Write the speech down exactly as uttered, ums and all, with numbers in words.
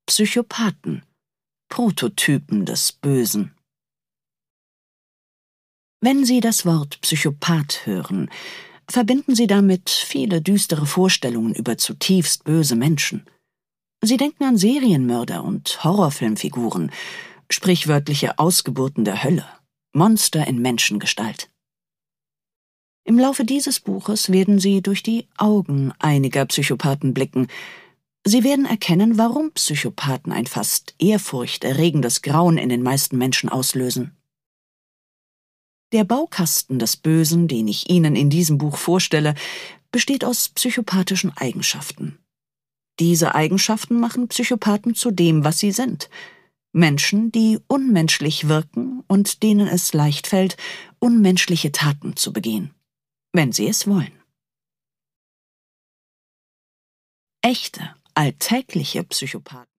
Psychopathen, Prototypen des Bösen. Wenn Sie das Wort Psychopath hören, verbinden Sie damit viele düstere Vorstellungen über zutiefst böse Menschen. Sie denken an Serienmörder und Horrorfilmfiguren, sprichwörtliche Ausgeburten der Hölle, Monster in Menschengestalt. Im Laufe dieses Buches werden Sie durch die Augen einiger Psychopathen blicken. Sie werden erkennen, warum Psychopathen ein fast ehrfurchterregendes Grauen in den meisten Menschen auslösen. Der Baukasten des Bösen, den ich Ihnen in diesem Buch vorstelle, besteht aus psychopathischen Eigenschaften. Diese Eigenschaften machen Psychopathen zu dem, was sie sind: Menschen, die unmenschlich wirken und denen es leicht fällt, unmenschliche Taten zu begehen, wenn sie es wollen. Echte, alltägliche Psychopathen